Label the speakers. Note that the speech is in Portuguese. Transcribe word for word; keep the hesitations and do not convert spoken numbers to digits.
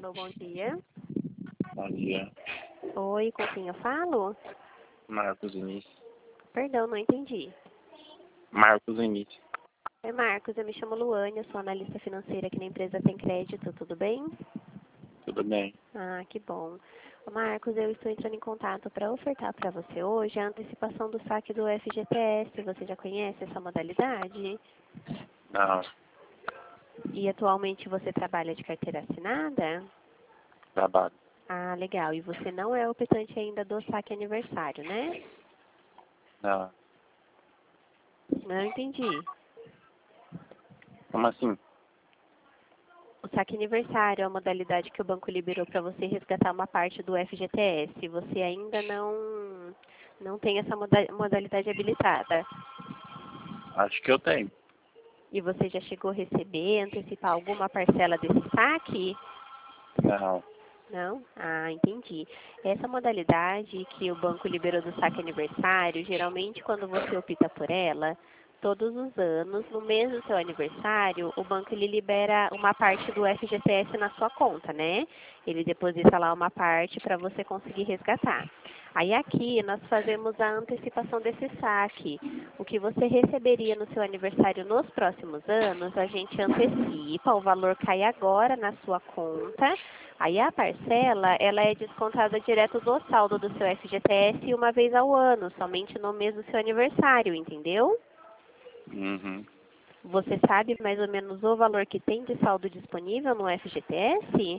Speaker 1: Alô, bom dia.
Speaker 2: Bom dia,
Speaker 1: Oi, com quem eu falo?
Speaker 2: Marcos Início.
Speaker 1: Perdão, não entendi.
Speaker 2: Marcos Início.
Speaker 1: Oi, Marcos, eu me chamo Luane, eu sou analista financeira aqui na empresa Tem Crédito, tudo bem?
Speaker 2: Tudo bem?
Speaker 1: Ah, que bom. Ô, Marcos, eu estou entrando em contato para ofertar para você hoje a antecipação do saque do F G T S. Você já conhece essa modalidade?
Speaker 2: Não,
Speaker 1: E atualmente você trabalha de carteira assinada?
Speaker 2: trabalho.
Speaker 1: Ah, legal. E você não é optante ainda do saque aniversário, né?
Speaker 2: Não.
Speaker 1: Não entendi.
Speaker 2: Como assim?
Speaker 1: O saque aniversário é a modalidade que o banco liberou para você resgatar uma parte do F G T S. Você ainda não, não tem essa moda- modalidade habilitada.
Speaker 2: Acho que eu tenho.
Speaker 1: E você já chegou a receber, antecipar alguma parcela desse saque?
Speaker 2: Não.
Speaker 1: Não? Ah, entendi. Essa modalidade que o banco liberou do saque aniversário, geralmente quando você opta por ela, todos os anos, no mês do seu aniversário, o banco ele libera uma parte do F G T S na sua conta, né? Ele deposita lá uma parte para você conseguir resgatar. Aí aqui nós fazemos a antecipação desse saque. O que você receberia no seu aniversário nos próximos anos, a gente antecipa, o valor cai agora na sua conta. Aí a parcela, ela é descontada direto do saldo do seu F G T S uma vez ao ano, somente no mês do seu aniversário, entendeu?
Speaker 2: Uhum.
Speaker 1: Você sabe mais ou menos o valor que tem de saldo disponível no F G T S?